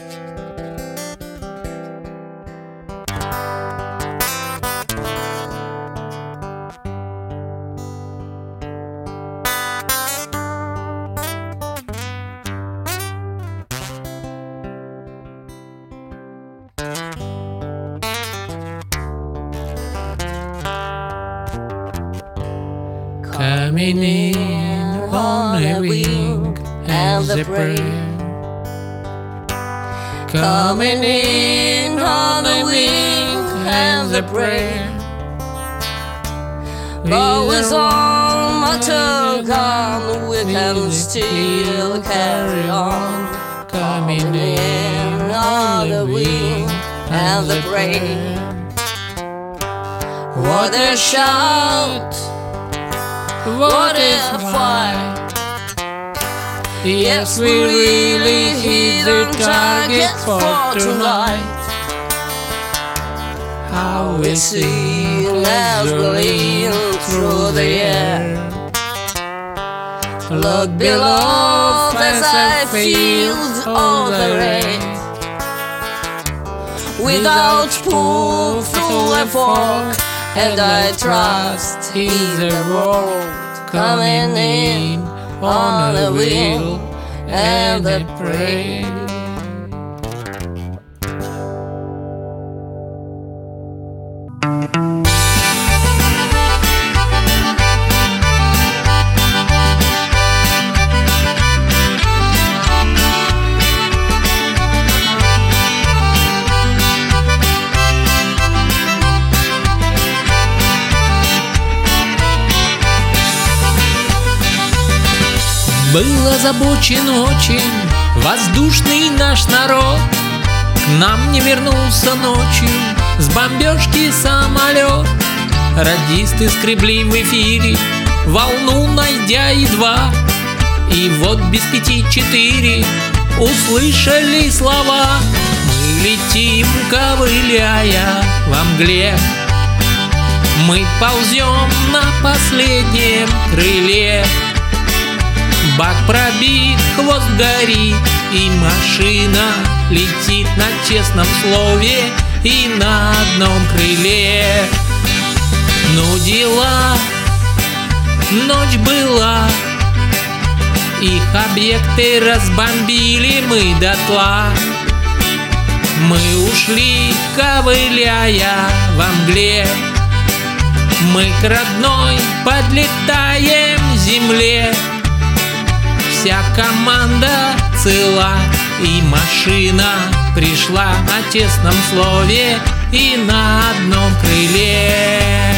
Coming in on a wing and the prayer. Coming in on a wing and the prayer. Always on my tongue, on we can still carry on. Coming in on the wing and the prayer. What a shout! What a fight! Yes, we really hit the target for tonight. How we sing as we lean through the air. Look below as I feel all the rain. Without spoon through a fork, and I trust He's a world coming in on a wheel and a prayer. Был озабочен очень воздушный наш народ. К нам не вернулся ночью с бомбежки самолет. Радисты скребли в эфире, волну найдя едва. И вот без 5:04 услышали слова: мы летим, ковыляя во мгле. Мы ползем на последнем крыле. Бак пробит, хвост горит, и машина летит на честном слове и на одном крыле. Ну дела, ночь была, их объекты разбомбили мы дотла. Мы ушли, ковыляя во мгле. Мы к родной подлетаем земле. Вся команда цела, и машина пришла на честном слове и на одном крыле.